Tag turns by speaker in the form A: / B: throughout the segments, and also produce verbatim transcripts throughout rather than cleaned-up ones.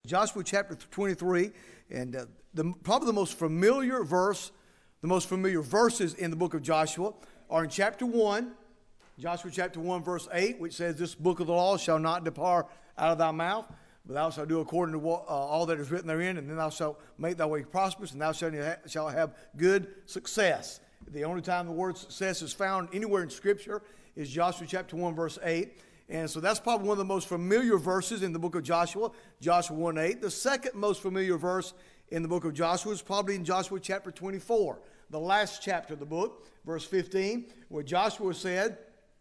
A: Joshua chapter twenty-three, and uh, the, probably the most familiar verse, the most familiar verses in the book of Joshua are in chapter one, Joshua chapter one, verse eight, which says, "This book of the law shall not depart out of thy mouth, but thou shalt do according to what, uh, all that is written therein, and then thou shalt make thy way prosperous, and thou shalt, ha- shalt have good success." The only time the word success is found anywhere in Scripture is Joshua chapter one, verse eight. And so that's probably one of the most familiar verses in the book of Joshua, Joshua one eight. The second most familiar verse in the book of Joshua is probably in Joshua chapter twenty-four, the last chapter of the book, verse fifteen, where Joshua said,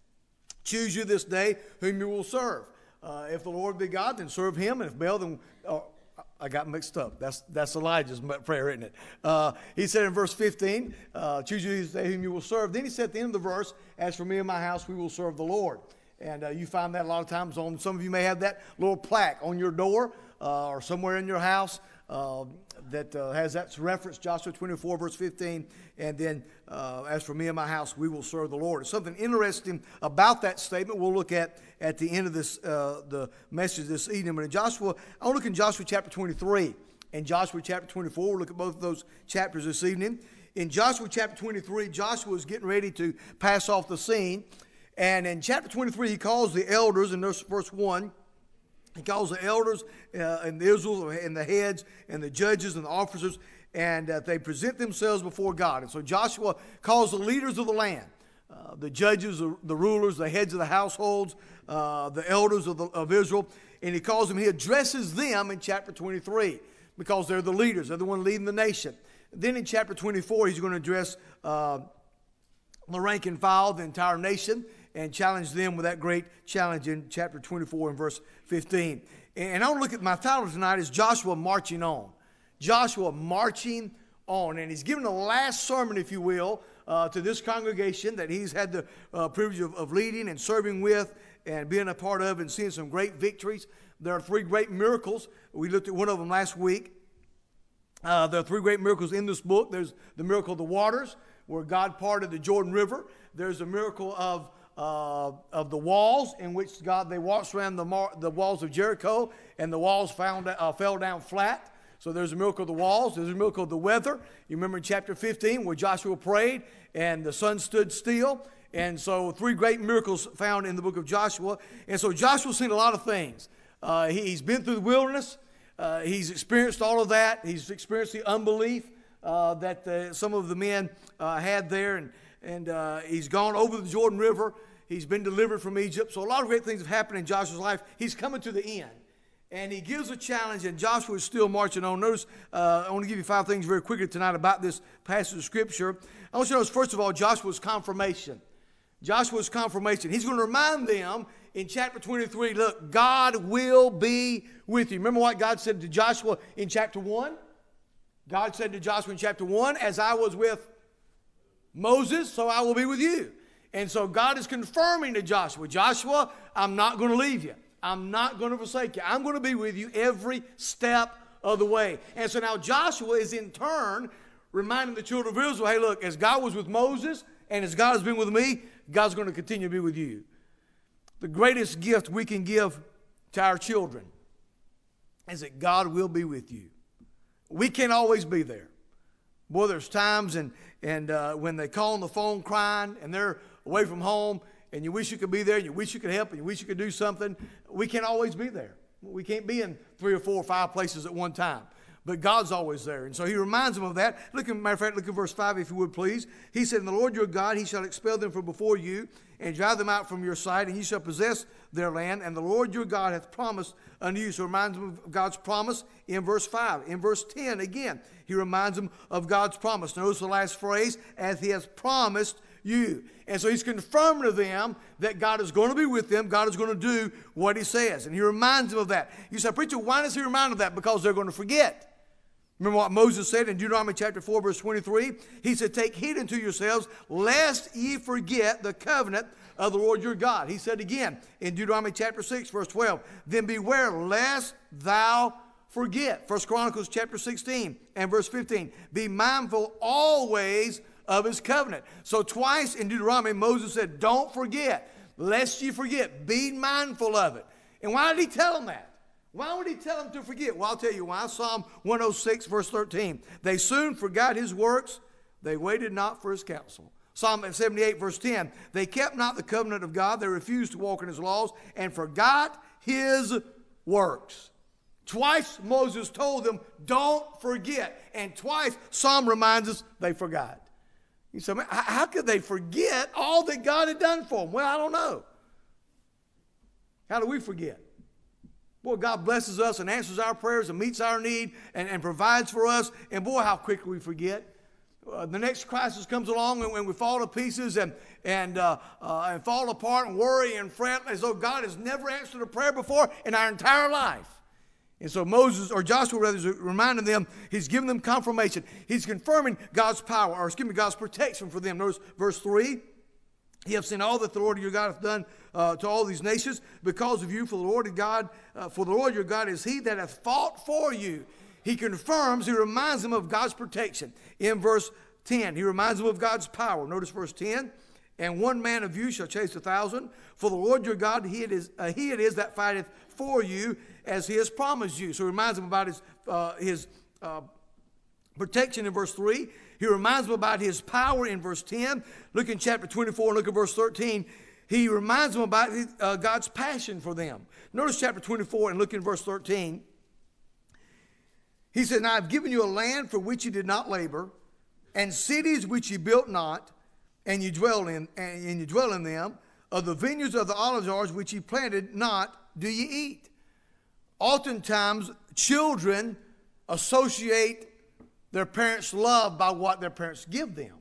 A: "Choose you this day whom you will serve. Uh, if the Lord be God, then serve him, and if Baal, then..." Uh, I got mixed up. That's that's Elijah's prayer, isn't it? Uh, he said in verse fifteen, uh, "Choose you this day whom you will serve." Then he said at the end of the verse, "As for me and my house, we will serve the Lord." And uh, you find that a lot of times on, some of you may have that little plaque on your door uh, or somewhere in your house uh, that uh, has that reference, Joshua twenty-four, verse fifteen. And then, uh, "As for me and my house, we will serve the Lord." Something interesting about that statement we'll look at at the end of this uh, the message this evening. But in Joshua, I'll look in Joshua chapter twenty-three and Joshua chapter twenty-four. We'll look at both of those chapters this evening. In Joshua chapter twenty-three, Joshua is getting ready to pass off the scene. And in chapter twenty-three, he calls the elders, in verse one, he calls the elders uh, and the Israel and the heads and the judges and the officers, and uh, they present themselves before God. And so Joshua calls the leaders of the land, uh, the judges, the, the rulers, the heads of the households, uh, the elders of, the, of Israel, and he calls them, he addresses them in chapter twenty-three because they're the leaders, they're the one leading the nation. Then in chapter twenty-four, he's going to address uh, the rank and file, the entire nation, and challenge them with that great challenge in chapter twenty-four and verse fifteen. And I want to look at my title tonight is Joshua Marching On. Joshua marching on. And he's given the last sermon, if you will, uh, to this congregation that he's had the uh, privilege of, of leading and serving with and being a part of and seeing some great victories. There are three great miracles. We looked at one of them last week. Uh, there are three great miracles in this book. There's the miracle of the waters, where God parted the Jordan River. There's a miracle of Uh, of the walls, in which God, they walked around the, mar- the walls of Jericho, and the walls found, uh, fell down flat. So there's a miracle of the walls. There's a miracle of the weather. You remember in chapter fifteen where Joshua prayed and the sun stood still. And so three great miracles found in the book of Joshua. And so Joshua's seen a lot of things. Uh, he, he's been through the wilderness. Uh, he's experienced all of that. He's experienced the unbelief uh, that the, some of the men uh, had there. And, and uh, he's gone over the Jordan River. He's been delivered from Egypt. So a lot of great things have happened in Joshua's life. He's coming to the end. And he gives a challenge, and Joshua is still marching on. Notice, uh, I want to give you five things very quickly tonight about this passage of Scripture. I want you to notice, first of all, Joshua's confirmation. Joshua's confirmation. He's going to remind them in chapter twenty-three, look, God will be with you. Remember what God said to Joshua in chapter one? God said to Joshua in chapter one, "As I was with Moses, so I will be with you." And so God is confirming to Joshua, Joshua, I'm not going to leave you. I'm not going to forsake you. I'm going to be with you every step of the way. And so now Joshua is in turn reminding the children of Israel, hey, look, as God was with Moses and as God has been with me, God's going to continue to be with you. The greatest gift we can give to our children is that God will be with you. We can't always be there. Boy, there's times and, and uh, when they call on the phone crying and they're away from home and you wish you could be there and you wish you could help and you wish you could do something, we can't always be there. We can't be in three or four or five places at one time. But God's always there. And so he reminds them of that. Look at, matter of fact, look at verse five, if you would, please. He said, "And the Lord your God, he shall expel them from before you and drive them out from your sight, and you shall possess their land. And the Lord your God hath promised unto you." So he reminds them of God's promise in verse five. In verse ten, again, he reminds them of God's promise. Notice the last phrase, "as he has promised you." And so he's confirming to them that God is going to be with them. God is going to do what he says. And he reminds them of that. You say, "Preacher, why does he remind them of that?" Because they're going to forget. Remember what Moses said in Deuteronomy chapter four, verse twenty-three? He said, "Take heed unto yourselves, lest ye forget the covenant of the Lord your God." He said again in Deuteronomy chapter six, verse twelve, "Then beware lest thou forget." First Chronicles chapter sixteen and verse fifteen, "Be mindful always of his covenant." So twice in Deuteronomy, Moses said, don't forget, lest you forget. Be mindful of it. And why did he tell them that? Why would he tell them to forget? Well, I'll tell you why. Psalm one oh six, verse thirteen. They soon forgot his works. They waited not for his counsel. Psalm seventy-eight, verse ten. They kept not the covenant of God. They refused to walk in his laws and forgot his works. Twice Moses told them, don't forget. And twice Psalm reminds us they forgot. You say, how could they forget all that God had done for them? Well, I don't know. How do we forget? Boy, God blesses us and answers our prayers and meets our need and, and provides for us. And boy, how quickly we forget. Uh, the next crisis comes along and when we fall to pieces and, and, uh, uh, and fall apart and worry and fret as though God has never answered a prayer before in our entire life. And so Moses, or Joshua rather, is reminding them, he's giving them confirmation. He's confirming God's power, or excuse me, God's protection for them. Notice verse three. You have seen all that the Lord your God hath done uh, to all these nations because of you. For the Lord your God, uh, for the Lord your God is he that hath fought for you. He confirms, he reminds them of God's protection. In verse ten, he reminds them of God's power. Notice verse ten. And one man of you shall chase a thousand. For the Lord your God, he it is, uh, he it is that fighteth for you, as he has promised you. So he reminds them about his, uh, his uh, protection in verse three. He reminds them about his power in verse ten. Look in chapter twenty-four and look at verse thirteen. He reminds them about his, uh, God's passion for them. Notice chapter twenty-four and look in verse thirteen. He said, now I have given you a land for which you did not labor, and cities which you built not, and you dwell in, and you dwell in them. Of the vineyards of the olive yards which you planted not, do you eat? Oftentimes, children associate their parents' love by what their parents give them.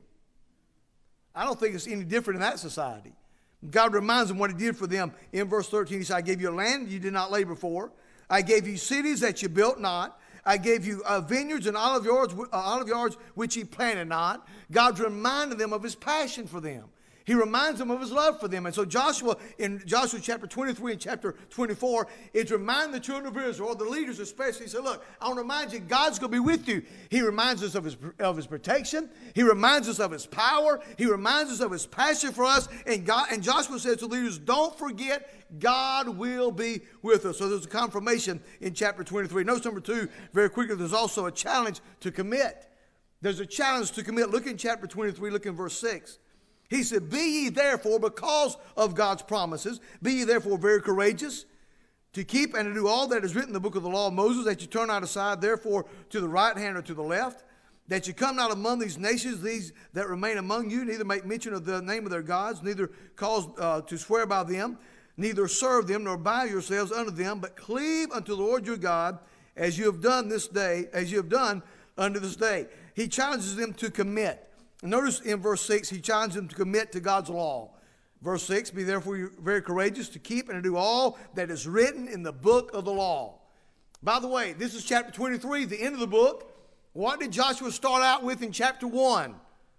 A: I don't think it's any different in that society. God reminds them what he did for them in verse thirteen. He said, I gave you a land you did not labor for. I gave you cities that you built not. I gave you uh, vineyards and olive yards, uh, olive yards which he planted not. God's reminding them of his passion for them. He reminds them of his love for them. And so Joshua, in Joshua chapter twenty-three and chapter twenty-four, is reminding the children of Israel, or the leaders especially, he said, look, I want to remind you, God's going to be with you. He reminds us of his, of his protection. He reminds us of his power. He reminds us of his passion for us. And, God, and Joshua says to the leaders, don't forget, God will be with us. So there's a confirmation in chapter twenty-three. Notice number two, very quickly, there's also a challenge to commit. There's a challenge to commit. Look in chapter twenty-three, look in verse six. He said, be ye therefore, because of God's promises, be ye therefore very courageous, to keep and to do all that is written in the book of the law of Moses, that you turn not aside, therefore, to the right hand or to the left, that you come not among these nations, these that remain among you, neither make mention of the name of their gods, neither cause uh, to swear by them, neither serve them, nor bow yourselves unto them, but cleave unto the Lord your God, as you have done this day, as you have done unto this day. He challenges them to commit. Notice in verse six, he challenges them to commit to God's law. Verse six, be therefore very courageous to keep and to do all that is written in the book of the law. By the way, this is chapter twenty-three, the end of the book. What did Joshua start out with in chapter one?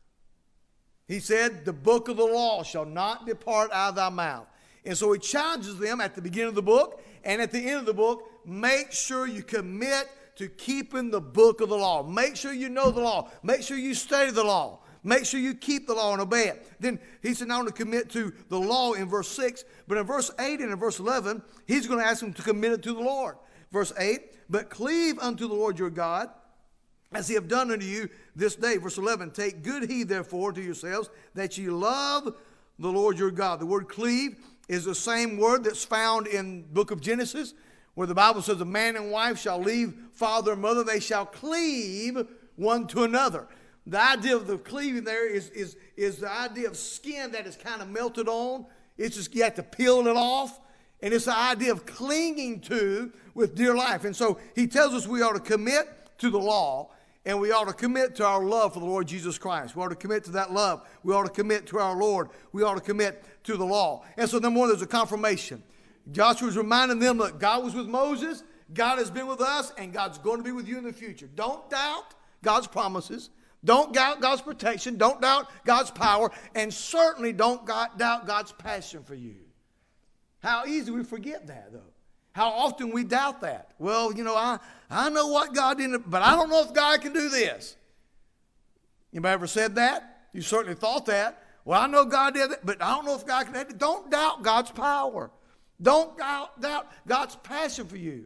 A: He said, the book of the law shall not depart out of thy mouth. And so he challenges them at the beginning of the book and at the end of the book, make sure you commit to keeping the book of the law. Make sure you know the law. Make sure you study the law. Make sure you keep the law and obey it. Then he said not only commit to the law in verse six, but in verse eight and in verse eleven, he's going to ask them to commit it to the Lord. Verse eight, but cleave unto the Lord your God, as he have done unto you this day. Verse eleven, take good heed therefore to yourselves, that ye love the Lord your God. The word cleave is the same word that's found in the book of Genesis, where the Bible says a man and wife shall leave father and mother, they shall cleave one to another. The idea of the cleaving there is, is, is the idea of skin that is kind of melted on. It's just you have to peel it off. And it's the idea of clinging to with dear life. And so he tells us we ought to commit to the law, and we ought to commit to our love for the Lord Jesus Christ. We ought to commit to that love. We ought to commit to our Lord. We ought to commit to the law. And so number one, there's a confirmation. Joshua's reminding them that God was with Moses, God has been with us, and God's going to be with you in the future. Don't doubt God's promises. Don't doubt God's protection. Don't doubt God's power. And certainly don't doubt God's passion for you. How easy we forget that, though. How often we doubt that. Well, you know, I, I know what God did, but I don't know if God can do this. Anybody ever said that? You certainly thought that. Well, I know God did it, but I don't know if God can do it. Don't doubt God's power. Don't doubt, doubt God's passion for you.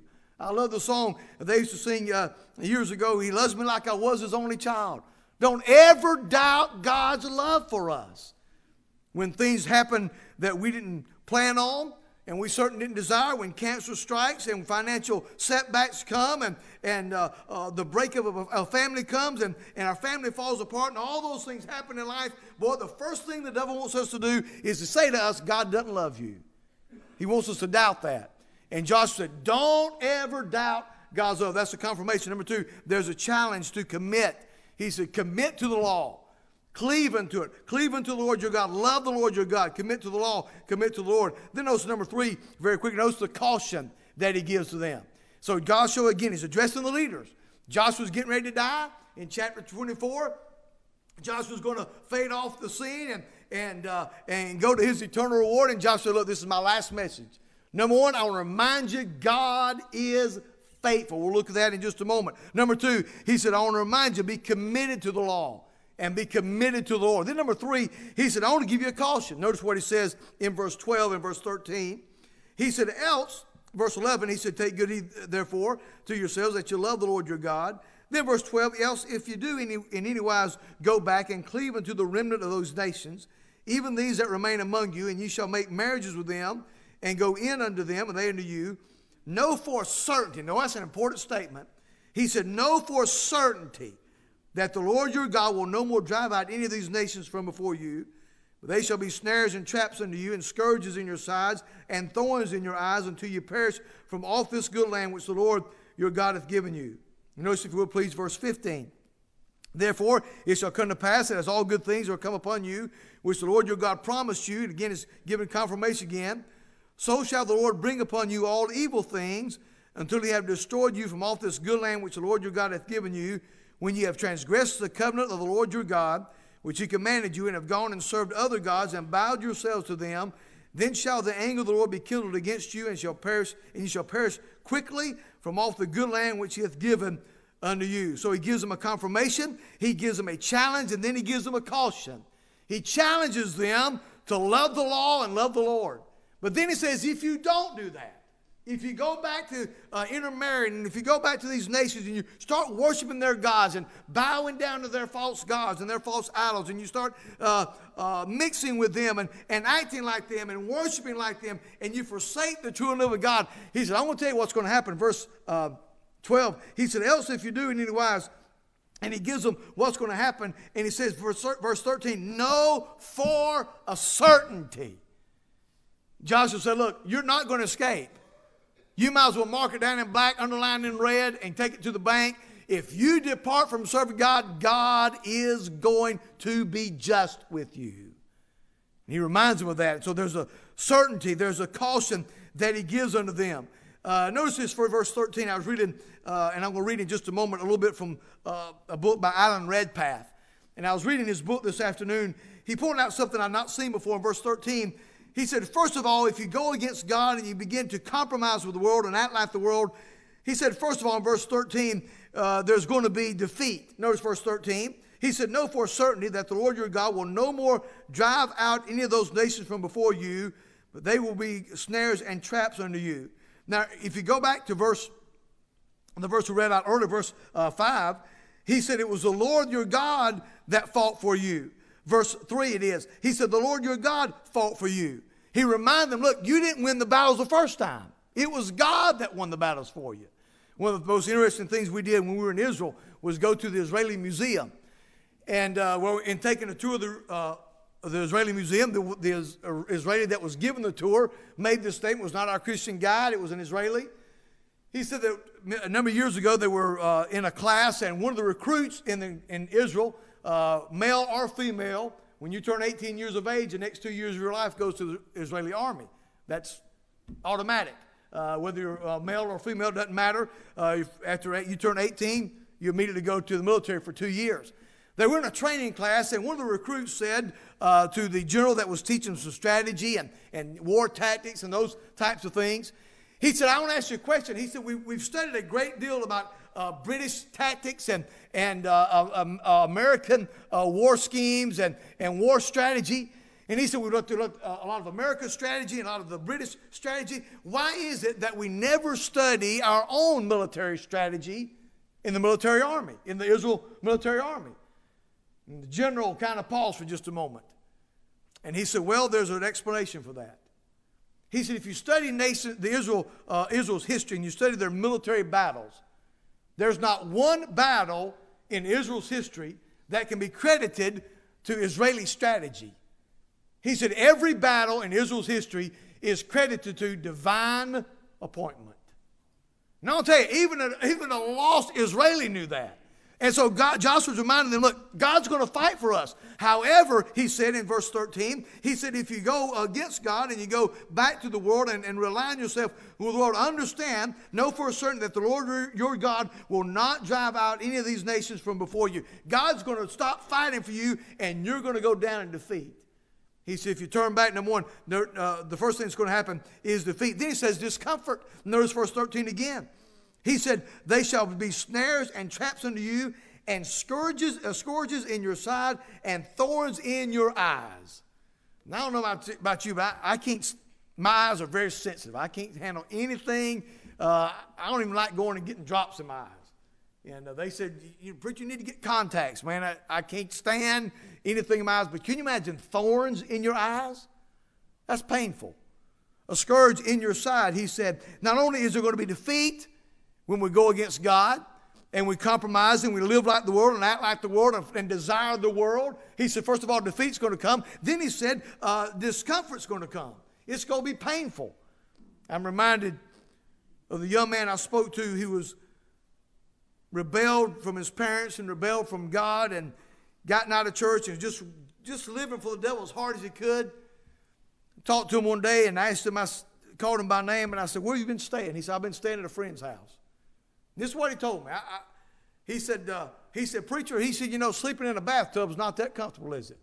A: I love the song they used to sing uh, years ago, He loves me like I was His only child. Don't ever doubt God's love for us. When things happen that we didn't plan on, and we certainly didn't desire, when cancer strikes and financial setbacks come and, and uh, uh, the breakup of a, a family comes and, and our family falls apart and all those things happen in life, boy, the first thing the devil wants us to do is to say to us, God doesn't love you. He wants us to doubt that. And Joshua said, don't ever doubt God's love. That's the confirmation. Number two, there's a challenge to commit. He said, commit to the law. Cleave unto it. Cleave unto the Lord your God. Love the Lord your God. Commit to the law. Commit to the Lord. Then notice number three, very quick, notice the caution that he gives to them. So Joshua, again, he's addressing the leaders. Joshua's getting ready to die. In chapter twenty-four, Joshua's going to fade off the scene and, and, uh, and go to his eternal reward. And Joshua said, look, this is my last message. Number one, I want to remind you, God is faithful. We'll look at that in just a moment. Number two, he said, I want to remind you, be committed to the law. And be committed to the Lord. Then number three, he said, I want to give you a caution. Notice what he says in verse twelve and verse thirteen. He said, else, verse eleven, he said, take good heed, therefore, to yourselves that you love the Lord your God. Then verse twelve, else if you do any, in any wise go back and cleave unto the remnant of those nations, even these that remain among you, and ye shall make marriages with them, and go in unto them, and they unto you, know for certainty. Now that's an important statement. He said, know for certainty that the Lord your God will no more drive out any of these nations from before you. But they shall be snares and traps unto you, and scourges in your sides, and thorns in your eyes, until you perish from off this good land which the Lord your God hath given you. Notice, if you will, please, verse fifteen. Therefore it shall come to pass that as all good things are come upon you, which the Lord your God promised you, and again is given confirmation again, so shall the Lord bring upon you all evil things, until he have destroyed you from off this good land which the Lord your God hath given you, when ye have transgressed the covenant of the Lord your God, which he commanded you, and have gone and served other gods, and bowed yourselves to them, then shall the anger of the Lord be kindled against you, and shall perish, and ye shall perish quickly from off the good land which he hath given unto you. So he gives them a confirmation, he gives them a challenge, and then he gives them a caution. He challenges them to love the law and love the Lord. But then he says, if you don't do that, if you go back to uh, intermarrying, and if you go back to these nations and you start worshiping their gods and bowing down to their false gods and their false idols, and you start uh, uh, mixing with them and, and acting like them and worshiping like them, and you forsake the true and living God, he said, I want to tell you what's going to happen. Verse uh, twelve, he said, else if you do in any wise, and he gives them what's going to happen, and he says, verse, verse thirteen, know for a certainty. Joshua said, look, you're not going to escape. You might as well mark it down in black, underlined in red, and take it to the bank. If you depart from serving God, God is going to be just with you. And he reminds them of that. So there's a certainty, there's a caution that he gives unto them. Uh, notice this for verse thirteen. I was reading, uh, and I'm going to read in just a moment, a little bit from uh, a book by Alan Redpath. And I was reading his book this afternoon. He pointed out something I've not seen before in verse thirteen. He said, first of all, if you go against God and you begin to compromise with the world and act like the world, he said, first of all, in verse thirteen, uh, there's going to be defeat. Notice verse thirteen. He said, know for certainty that the Lord your God will no more drive out any of those nations from before you, but they will be snares and traps unto you. Now, if you go back to verse, the verse we read out earlier, verse uh, five, he said it was the Lord your God that fought for you. Verse three it is. He said, the Lord your God fought for you. He reminded them, look, you didn't win the battles the first time. It was God that won the battles for you. One of the most interesting things we did when we were in Israel was go to the Israeli Museum. And uh, well, in taking a tour of the, uh, of the Israeli Museum, the, the Israeli that was given the tour made this statement. It was not our Christian guide. It was an Israeli. He said that a number of years ago they were uh, in a class, and one of the recruits in, the, in Israel, Uh, male or female, when you turn eighteen years of age, the next two years of your life goes to the Israeli army. That's automatic. Uh, whether you're uh, male or female, doesn't matter. Uh, if after eight, you turn eighteen, you immediately go to the military for two years. They were in a training class, and one of the recruits said uh, to the general that was teaching some strategy and, and war tactics and those types of things, he said, I want to ask you a question. He said, we, we've studied a great deal about Uh, British tactics and, and uh, uh, um, uh, American uh, war schemes and, and war strategy. And he said, we looked at a lot of America's strategy and a lot of the British strategy. Why is it that we never study our own military strategy in the military army, in the Israel military army? And the general kind of paused for just a moment. And he said, well, there's an explanation for that. He said, if you study nation, the Israel, uh, Israel's history and you study their military battles, there's not one battle in Israel's history that can be credited to Israeli strategy. He said every battle in Israel's history is credited to divine appointment. Now I'll tell you, even a, even a lost Israeli knew that. And so God, Joshua's reminding them, look, God's going to fight for us. However, he said in verse thirteen, he said, if you go against God and you go back to the world and, and rely on yourself with the Lord, understand, know for certain that the Lord your God will not drive out any of these nations from before you. God's going to stop fighting for you and you're going to go down in defeat. He said, if you turn back, number one, uh, the first thing that's going to happen is defeat. Then he says discomfort. Notice verse thirteen again. He said, they shall be snares and traps unto you, and scourges, uh, scourges in your side, and thorns in your eyes. Now, I don't know about, about you, but I, I can't, my eyes are very sensitive. I can't handle anything. Uh, I don't even like going and getting drops in my eyes. And uh, they said, you, preacher, you need to get contacts, man. I, I can't stand anything in my eyes. But can you imagine thorns in your eyes? That's painful. A scourge in your side, he said, not only is there going to be defeat when we go against God and we compromise and we live like the world and act like the world and, and desire the world, he said, first of all, defeat's going to come. Then he said, uh, discomfort's going to come. It's going to be painful. I'm reminded of the young man I spoke to who was rebelled from his parents and rebelled from God and gotten out of church and just, just living for the devil as hard as he could. Talked to him one day and asked him, I called him by name and I said, where have you been staying? He said, I've been staying at a friend's house. This is what he told me. I, I, he said, uh, he said, preacher, he said, you know, sleeping in a bathtub is not that comfortable, is it?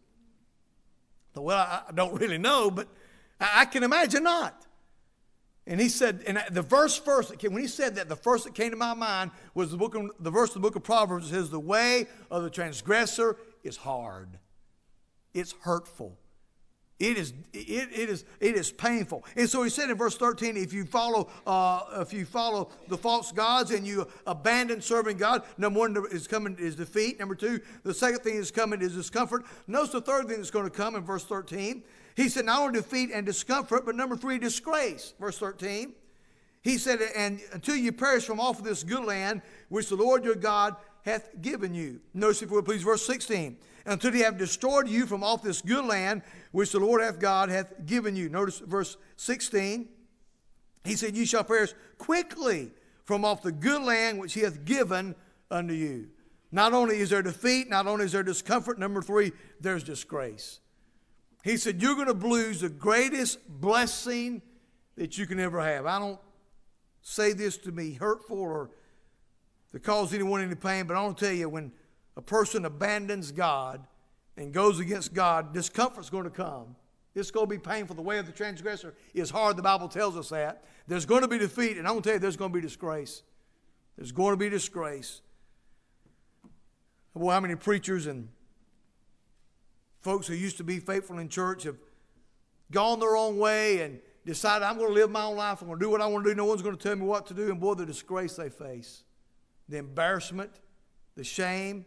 A: I thought, well, I, I don't really know, but I, I can imagine not. And he said, and the verse first, that came, when he said that, the first that came to my mind was the book of, the verse of the book of Proverbs that says, the way of the transgressor is hard. It's hurtful. It is, it, it is, it is painful. And so he said in verse thirteen, if you follow, uh, if you follow the false gods and you abandon serving God, number one is coming is defeat. Number two, the second thing is coming is discomfort. Notice the third thing that's going to come in verse thirteen. He said not only defeat and discomfort, but number three, disgrace. Verse thirteen. He said, and until you perish from off of this good land, which the Lord your God hath given you. Notice if we will please verse sixteen. Until he have destroyed you from off this good land, which the Lord hath God hath given you. Notice verse sixteen. He said, you shall perish quickly from off the good land which he hath given unto you. Not only is there defeat, not only is there discomfort, number three, there's disgrace. He said, you're going to lose the greatest blessing that you can ever have. I don't say this to be hurtful or to cause anyone any pain, but I want to tell you, when a person abandons God and goes against God, discomfort's going to come. It's going to be painful. The way of the transgressor is hard. The Bible tells us that. There's going to be defeat, and I'm going to tell you, there's going to be disgrace. There's going to be disgrace. Well, how many preachers and folks who used to be faithful in church have gone their own way and decided, I'm going to live my own life. I'm going to do what I want to do. No one's going to tell me what to do. And boy, the disgrace they face, the embarrassment, the shame.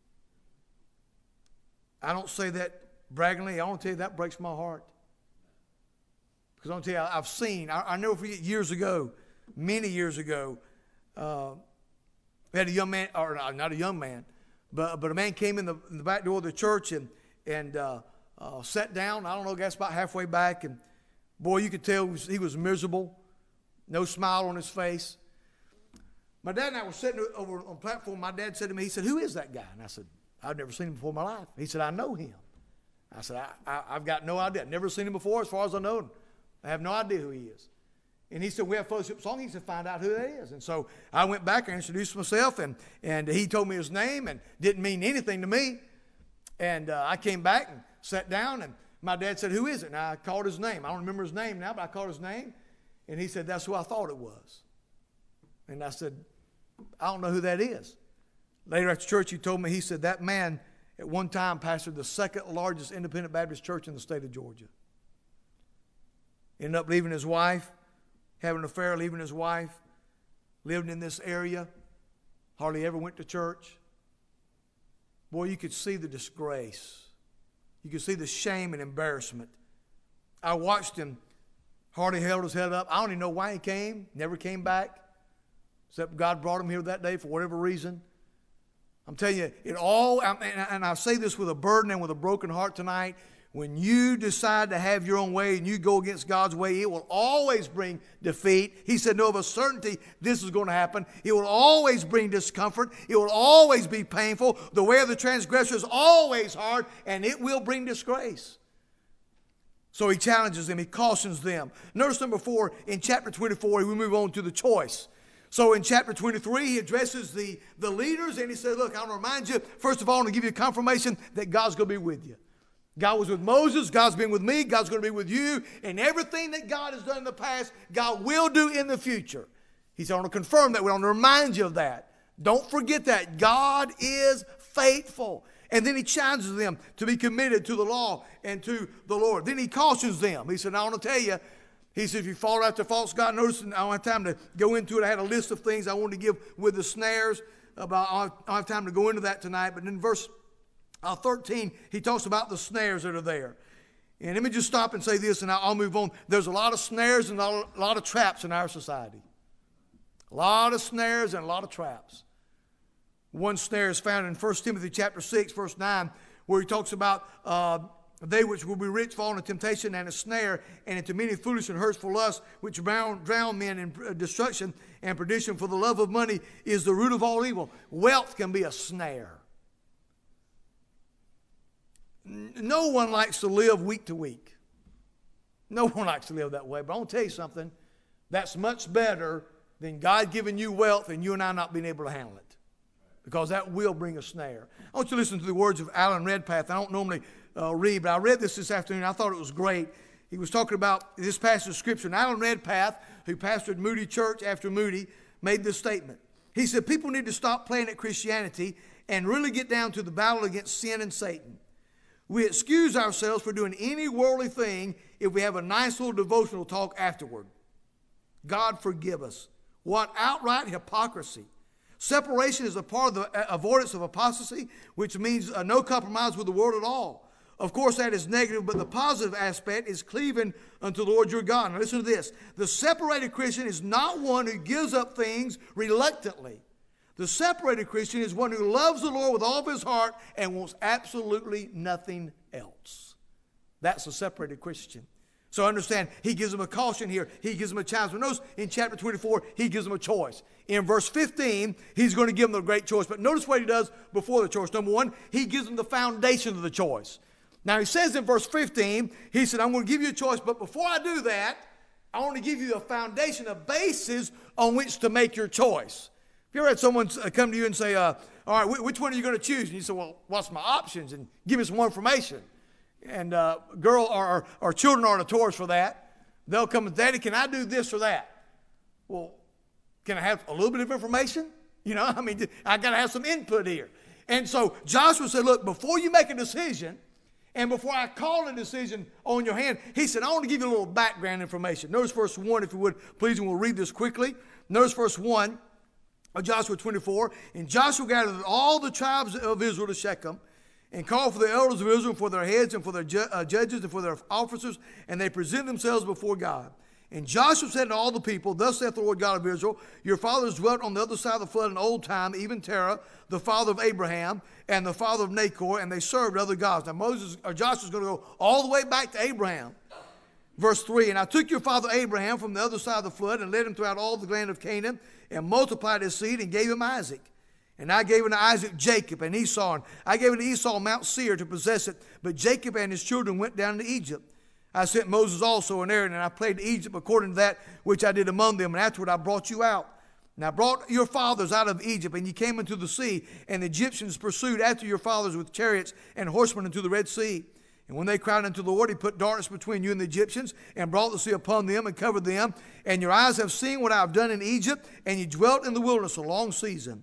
A: I don't say that braggingly. I want to tell you that breaks my heart. Because I want to tell you, I've seen, I, I never forget years ago, many years ago, uh, we had a young man, or not a young man, but, but a man came in the, in the back door of the church and, and uh, uh, sat down. I don't know, I guess about halfway back. And boy, you could tell he was, he was miserable. No smile on his face. My dad and I were sitting over on the platform. My dad said to me, he said, who is that guy? And I said, I've never seen him before in my life. He said, I know him. I said, I, I, I've got no idea. I've never seen him before as far as I know him. I have no idea who he is. And he said, we have fellowship song. He said, find out who that is. And so I went back and introduced myself, and, and he told me his name and didn't mean anything to me. And uh, I came back and sat down, and my dad said, who is it? And I called his name. I don't remember his name now, but I called his name. And he said, that's who I thought it was. And I said, I don't know who that is. Later after church, he told me, he said, that man at one time pastored the second largest independent Baptist church in the state of Georgia. Ended up leaving his wife, having an affair, leaving his wife, lived in this area, hardly ever went to church. Boy, you could see the disgrace. You could see the shame and embarrassment. I watched him, hardly held his head up. I don't even know why he came, never came back, except God brought him here that day for whatever reason. I'm telling you, it all, and I say this with a burden and with a broken heart tonight, when you decide to have your own way and you go against God's way, it will always bring defeat. He said, no, of a certainty this is going to happen. It will always bring discomfort. It will always be painful. The way of the transgressor is always hard, and it will bring disgrace. So he challenges them. He cautions them. Notice number four, in chapter twenty-four, we move on to the choice. So in chapter twenty-three, he addresses the, the leaders, and he says, look, I want to remind you, first of all, I want to give you a confirmation that God's going to be with you. God was with Moses. God's been with me. God's going to be with you. And everything that God has done in the past, God will do in the future. He said, I want to confirm that. We want to remind you of that. Don't forget that. God is faithful. And then he challenges them to be committed to the law and to the Lord. Then he cautions them. He said, I want to tell you, he said, if you fall after false God, notice, I don't have time to go into it. I had a list of things I wanted to give with the snares. About, I don't have time to go into that tonight. But in verse Uh, thirteen, he talks about the snares that are there. And let me just stop and say this, and I'll, I'll move on. There's a lot of snares and a lot, a lot of traps in our society. A lot of snares and a lot of traps. One snare is found in First Timothy chapter six, verse nine, where he talks about uh, they which will be rich fall into temptation and a snare, and into many foolish and hurtful lusts, which drown, drown men in destruction and perdition. For the love of money is the root of all evil. Wealth can be a snare. No one likes to live week to week. No one likes to live that way. But I want to tell you something. That's much better than God giving you wealth and you and I not being able to handle it. Because that will bring a snare. I want you to listen to the words of Alan Redpath. I don't normally uh, read, but I read this this afternoon. I thought it was great. He was talking about this passage of Scripture. And Alan Redpath, who pastored Moody Church after Moody, made this statement. He said, people need to stop playing at Christianity and really get down to the battle against sin and Satan. We excuse ourselves for doing any worldly thing if we have a nice little devotional talk afterward. God forgive us. What outright hypocrisy. Separation is a part of the avoidance of apostasy, which means uh, no compromise with the world at all. Of course, that is negative, but the positive aspect is cleaving unto the Lord your God. Now listen to this. The separated Christian is not one who gives up things reluctantly. The separated Christian is one who loves the Lord with all of his heart and wants absolutely nothing else. That's a separated Christian. So understand, he gives them a caution here. He gives them a challenge. But notice in chapter twenty-four, he gives them a choice. In verse fifteen, he's going to give them a great choice. But notice what he does before the choice. Number one, he gives them the foundation of the choice. Now he says in verse fifteen, he said, I'm going to give you a choice. But before I do that, I want to give you a foundation, a basis on which to make your choice. Have you ever had someone come to you and say, uh, all right, which one are you going to choose? And you say, well, what's my options? And give me some more information. And uh, girl or, or, or children are notorious for that. They'll come and, Daddy, can I do this or that? Well, can I have a little bit of information? You know, I mean, I got to have some input here. And so Joshua said, look, before you make a decision, and before I call a decision on your hand, he said, I want to give you a little background information. Notice verse one, if you would, please, and we'll read this quickly. Notice verse one. Joshua twenty-four, and Joshua gathered all the tribes of Israel to Shechem and called for the elders of Israel, for their heads and for their ju- uh, judges and for their officers, and they presented themselves before God. And Joshua said to all the people, thus saith the Lord God of Israel, your fathers dwelt on the other side of the flood in old time, even Terah, the father of Abraham, and the father of Nachor, and they served other gods. Now Moses or Joshua is going to go all the way back to Abraham. Verse three, and I took your father Abraham from the other side of the flood and led him throughout all the land of Canaan and multiplied his seed and gave him Isaac. And I gave unto Isaac Jacob and Esau. And I gave unto Esau Mount Seir to possess it. But Jacob and his children went down to Egypt. I sent Moses also and Aaron, and I played to Egypt according to that which I did among them. And afterward I brought you out. And I brought your fathers out of Egypt, and ye came into the sea. And the Egyptians pursued after your fathers with chariots and horsemen into the Red Sea. And when they cried unto the Lord, he put darkness between you and the Egyptians, and brought the sea upon them, and covered them. And your eyes have seen what I have done in Egypt, and ye dwelt in the wilderness a long season.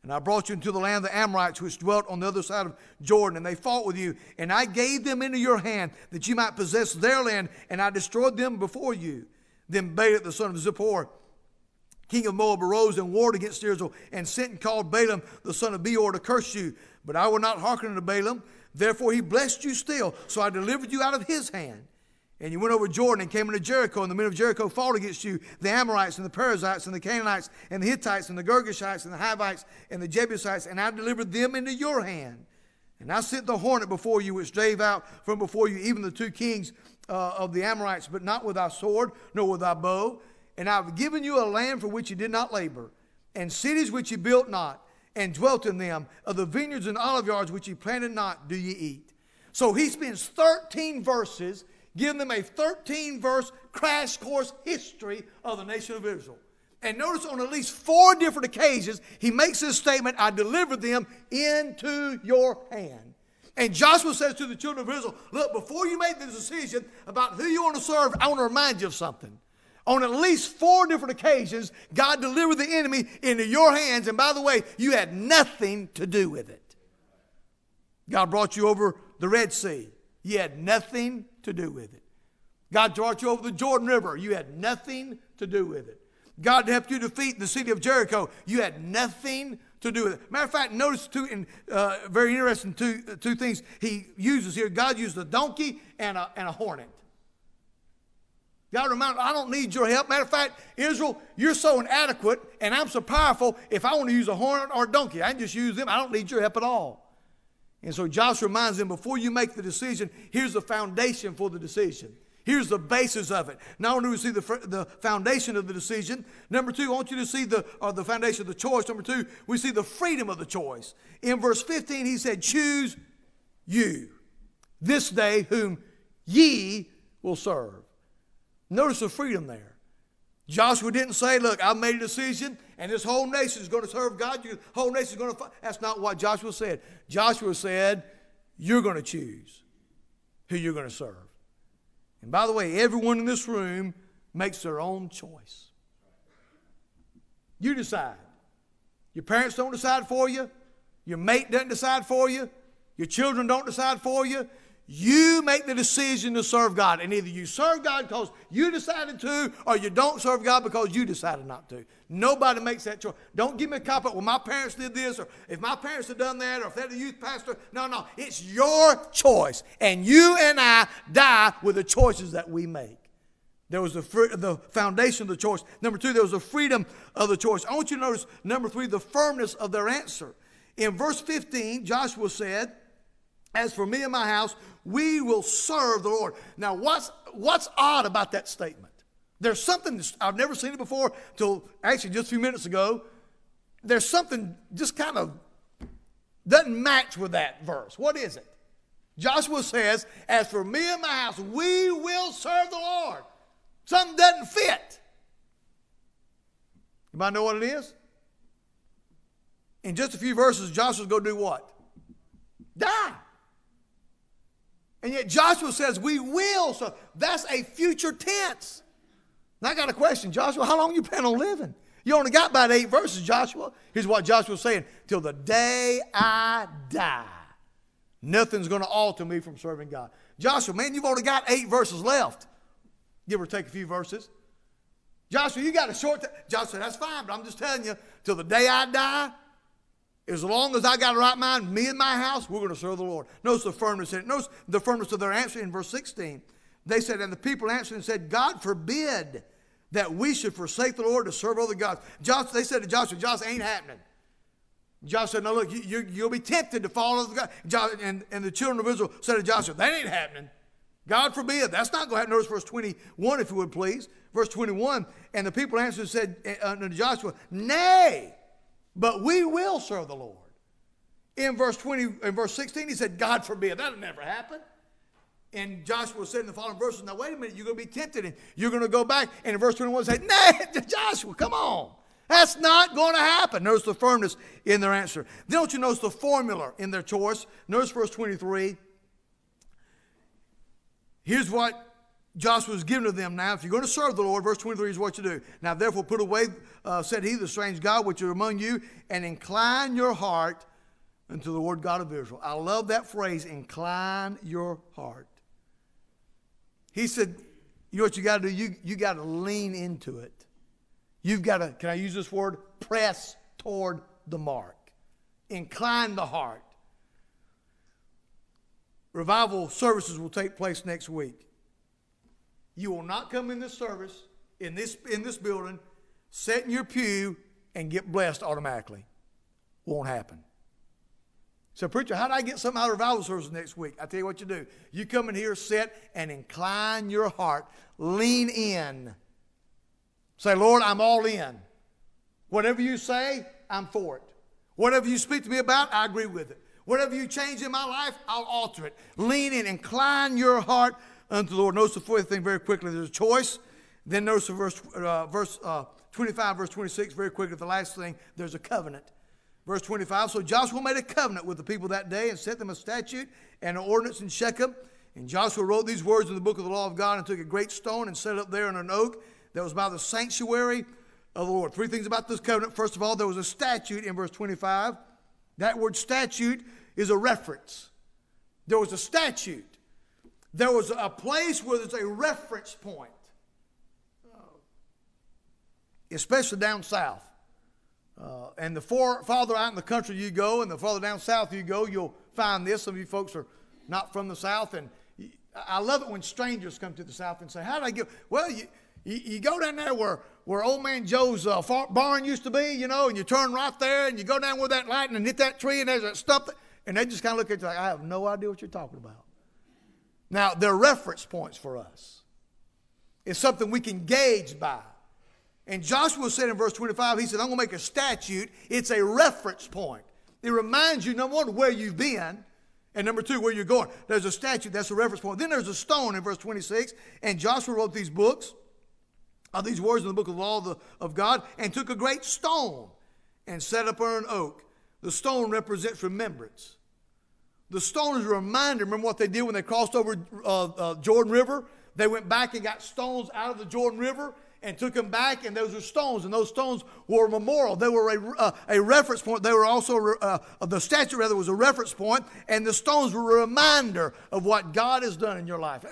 A: And I brought you into the land of the Amorites, which dwelt on the other side of Jordan, and they fought with you. And I gave them into your hand, that you might possess their land, and I destroyed them before you. Then Balak the son of Zippor, king of Moab, arose and warred against Israel, and sent and called Balaam the son of Beor to curse you. But I will not hearken unto Balaam. Therefore he blessed you still. So I delivered you out of his hand. And you went over Jordan and came into Jericho, and the men of Jericho fought against you, the Amorites and the Perizzites and the Canaanites and the Hittites and the Girgashites and the Hivites and the Jebusites, and I delivered them into your hand. And I sent the hornet before you, which drave out from before you even the two kings uh, of the Amorites, but not with thy sword, nor with thy bow. And I have given you a land for which you did not labor, and cities which you built not, and dwelt in them. Of the vineyards and olive yards which you planted not, do ye eat. So he spends thirteen verses giving them a thirteen verse crash course history of the nation of Israel. And notice on at least four different occasions, he makes this statement, I delivered them into your hand. And Joshua says to the children of Israel, look, before you make the decision about who you want to serve, I want to remind you of something. On at least four different occasions, God delivered the enemy into your hands. And by the way, you had nothing to do with it. God brought you over the Red Sea. You had nothing to do with it. God brought you over the Jordan River. You had nothing to do with it. God helped you defeat the city of Jericho. You had nothing to do with it. Matter of fact, notice two in, uh, very interesting two, uh, two things he uses here. God used a donkey and a, and a hornet. God reminded, I don't need your help. Matter of fact, Israel, you're so inadequate and I'm so powerful, if I want to use a hornet or a donkey, I can just use them. I don't need your help at all. And so Joshua reminds them, before you make the decision, here's the foundation for the decision. Here's the basis of it. Not only do we see the, the foundation of the decision, number two, I want you to see the, or the foundation of the choice. Number two, we see the freedom of the choice. In verse fifteen, he said, choose you this day whom ye will serve. Notice the freedom there. Joshua didn't say, look, I've made a decision and this whole nation is going to serve God. The whole nation is going to fight. That's not what Joshua said. Joshua said, you're going to choose who you're going to serve. And by the way, everyone in this room makes their own choice. You decide. Your parents don't decide for you. Your mate doesn't decide for you. Your children don't decide for you. You make the decision to serve God. And either you serve God because you decided to, or you don't serve God because you decided not to. Nobody makes that choice. Don't give me a cop out, well, my parents did this, or if my parents had done that, or if they're the youth pastor. No, no. It's your choice. And you and I die with the choices that we make. There was the, fr- the foundation of the choice. Number two, there was the freedom of the choice. I want you to notice, number three, the firmness of their answer. In verse fifteen, Joshua said, as for me and my house, we will serve the Lord. Now, what's, what's odd about that statement? There's something, I've never seen it before till actually just a few minutes ago. There's something just kind of doesn't match with that verse. What is it? Joshua says, as for me and my house, we will serve the Lord. Something doesn't fit. Anybody know what it is? In just a few verses, Joshua's going to do what? Die. And yet Joshua says we will. So that's a future tense. Now I got a question. Joshua, how long you plan on living? You only got about eight verses, Joshua. Here's what Joshua's saying. Till the day I die, nothing's going to alter me from serving God. Joshua, man, you've only got eight verses left. Give or take a few verses. Joshua, you got a short time. Joshua, that's fine, but I'm just telling you, till the day I die, as long as I got a right mind, me and my house, we're going to serve the Lord. Notice the firmness in it. Notice the firmness of their answer in verse sixteen. They said, and the people answered and said, God forbid that we should forsake the Lord to serve other gods. Joshua, they said to Joshua, Joshua, ain't happening. Joshua said, no, look, you, you, you'll be tempted to follow the God. And, and the children of Israel said to Joshua, that ain't happening. God forbid. That's not going to happen. Notice verse twenty-one, if you would please. Verse twenty-one, and the people answered and said unto Joshua, nay, but we will serve the Lord. In verse twenty, in verse sixteen, he said, God forbid. That'll never happen. And Joshua said in the following verses, now wait a minute, you're going to be tempted and you're going to go back. And in verse twenty-one, say, nay, Joshua, come on. That's not going to happen. Notice the firmness in their answer. Then don't you notice the formula in their choice? Notice verse twenty-three. Here's what Joshua was given to them now. If you're going to serve the Lord, verse twenty-three is what you do. Now, therefore, put away, uh, said he, the strange God which are among you, and incline your heart unto the Lord God of Israel. I love that phrase, incline your heart. He said, you know what you got to do? You, you got to lean into it. You've got to, can I use this word? Press toward the mark. Incline the heart. Revival services will take place next week. You will not come in this service, in this, in this building, sit in your pew, and get blessed automatically. Won't happen. So, preacher, how do I get something out of revival service next week? I tell you what you do. You come in here, sit, and incline your heart. Lean in. Say, Lord, I'm all in. Whatever you say, I'm for it. Whatever you speak to me about, I agree with it. Whatever you change in my life, I'll alter it. Lean in, incline your heart unto the Lord. Notice the fourth thing very quickly. There's a choice. Then notice the verse, uh, verse uh, twenty-five, verse twenty-six, very quickly. The last thing, there's a covenant. Verse twenty-five, so Joshua made a covenant with the people that day and set them a statute and an ordinance in Shechem. And Joshua wrote these words in the book of the law of God and took a great stone and set it up there in an oak that was by the sanctuary of the Lord. Three things about this covenant. First of all, there was a statute in verse twenty-five. That word statute is a reference. There was a statute. There was a place where there's a reference point. Especially down south. Uh, and the far, farther out in the country you go and the farther down south you go, you'll find this. Some of you folks are not from the south. And I love it when strangers come to the south and say, how did I get? Well, you, you, you go down there where, where old man Joe's uh, barn used to be, you know, and you turn right there and you go down where that light and hit that tree and there's a stump. And they just kind of look at you like, I have no idea what you're talking about. Now, they're reference points for us. It's something we can gauge by. And Joshua said in verse twenty-five, he said, I'm going to make a statute. It's a reference point. It reminds you, number one, where you've been, and number two, where you're going. There's a statute. That's a reference point. Then there's a stone in verse twenty-six, and Joshua wrote these books, uh, these words in the book of the law of, the, of God, and took a great stone and set up on an oak. The stone represents remembrance. The stone is a reminder. Remember what they did when they crossed over uh, uh, Jordan River? They went back and got stones out of the Jordan River and took them back, and those were stones, and those stones were a memorial. They were a, uh, a reference point. They were also, uh, the statue rather was a reference point, and the stones were a reminder of what God has done in your life.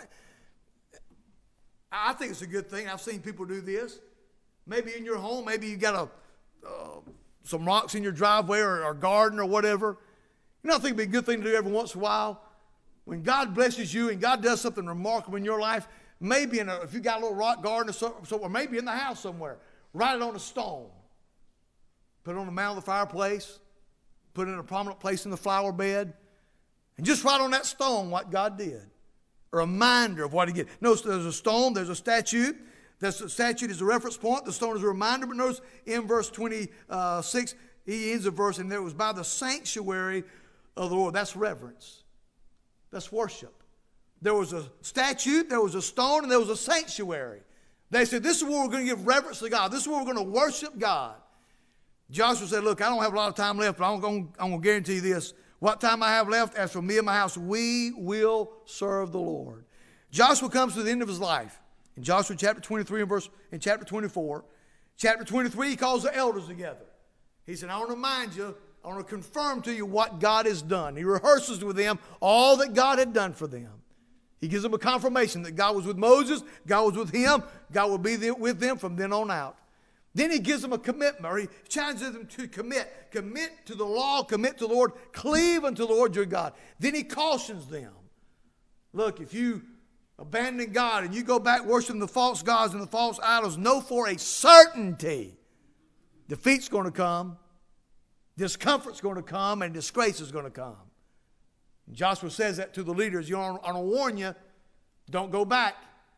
A: I think it's a good thing. I've seen people do this. Maybe in your home, maybe you got a, uh, some rocks in your driveway or, or garden or whatever. You know, I think it'd be a good thing to do every once in a while. When God blesses you and God does something remarkable in your life, maybe in a, if you got a little rock garden or something, or maybe in the house somewhere, write it on a stone. Put it on the mount of the fireplace. Put it in a prominent place in the flower bed. And just write on that stone what God did. A reminder of what he did. Notice there's a stone, there's a statute. The statute is a reference point. The stone is a reminder. But notice in verse twenty-six, he ends the verse, and it was by the sanctuary of the Lord. That's reverence. That's worship. There was a statute, there was a stone, and there was a sanctuary. They said, this is where we're going to give reverence to God. This is where we're going to worship God. Joshua said, look, I don't have a lot of time left, but I'm going, I'm going to guarantee you this. What time I have left, as for me and my house, we will serve the Lord. Joshua comes to the end of his life. In Joshua chapter twenty-three and verse, in chapter twenty-four, chapter twenty-three, he calls the elders together. He said, I want to remind you, I want to confirm to you what God has done. He rehearses with them all that God had done for them. He gives them a confirmation that God was with Moses, God was with him, God will be there with them from then on out. Then he gives them a commitment, or he challenges them to commit. Commit to the law, commit to the Lord, cleave unto the Lord your God. Then he cautions them. Look, if you abandon God and you go back worshiping the false gods and the false idols, know for a certainty defeat's going to come, discomfort's going to come, and disgrace is going to come. And Joshua says that to the leaders. You know, I want to warn you, don't go back.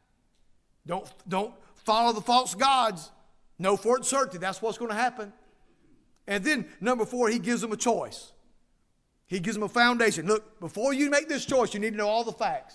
A: Don't, don't follow the false gods. Know for a certainty that's what's going to happen. And then, number four, he gives them a choice. He gives them a foundation. Look, before you make this choice, you need to know all the facts.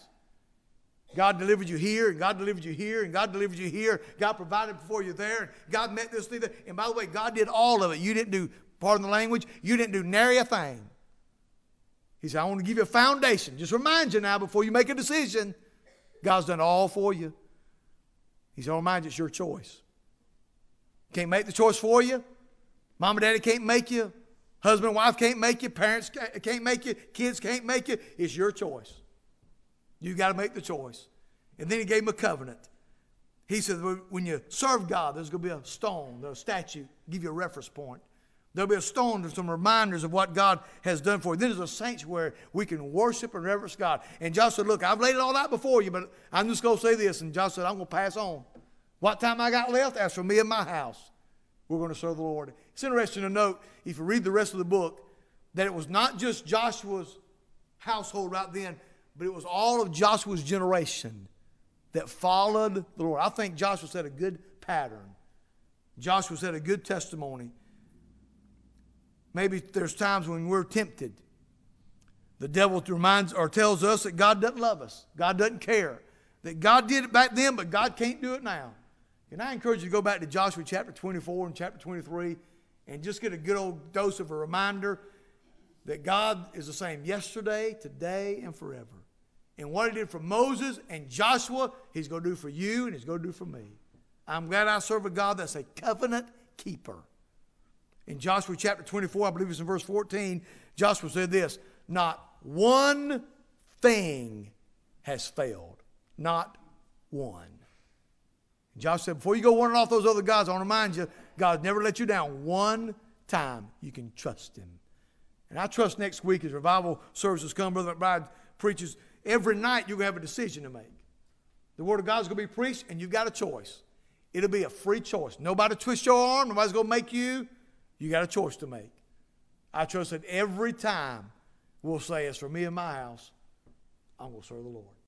A: God delivered you here, and God delivered you here, and God delivered you here. God provided for you there, and God met this thing there. And by the way, God did all of it. You didn't do, pardon the language, you didn't do nary a thing. He said, I want to give you a foundation. Just remind you now before you make a decision. God's done all for you. He's going to remind you it's your choice. Can't make the choice for you. Mom and daddy can't make you. Husband and wife can't make you. Parents can't make you. Kids can't make you. It's your choice. You got to make the choice. And then he gave him a covenant. He said, when you serve God, there's going to be a stone, a statue, give you a reference point. There'll be a stone and some reminders of what God has done for you. Then there's a sanctuary we can worship and reverence God. And Joshua said, look, I've laid it all out before you, but I'm just going to say this. And Joshua said, I'm going to pass on. What time I got left? As for me and my house, we're going to serve the Lord. It's interesting to note, if you read the rest of the book, that it was not just Joshua's household right then, but it was all of Joshua's generation that followed the Lord. I think Joshua set a good pattern. Joshua set a good testimony. Maybe there's times when we're tempted. The devil reminds or tells us that God doesn't love us. God doesn't care. That God did it back then, but God can't do it now. And I encourage you to go back to Joshua chapter twenty-four and chapter twenty-three and just get a good old dose of a reminder that God is the same yesterday, today, and forever. And what he did for Moses and Joshua, he's going to do for you and he's going to do for me. I'm glad I serve a God that's a covenant keeper. In Joshua chapter twenty-four, I believe it's in verse fourteen, Joshua said this, not one thing has failed. Not one. Joshua said, before you go running off those other gods, I want to remind you, God never let you down one time. You can trust him. And I trust next week as revival services come, Brother McBride preaches, every night you're going to have a decision to make. The Word of God is going to be preached, and you've got a choice. It'll be a free choice. Nobody twist your arm. Nobody's going to make you. You got a choice to make. I trust that every time we'll say, as for me and my house, I'm going to serve the Lord.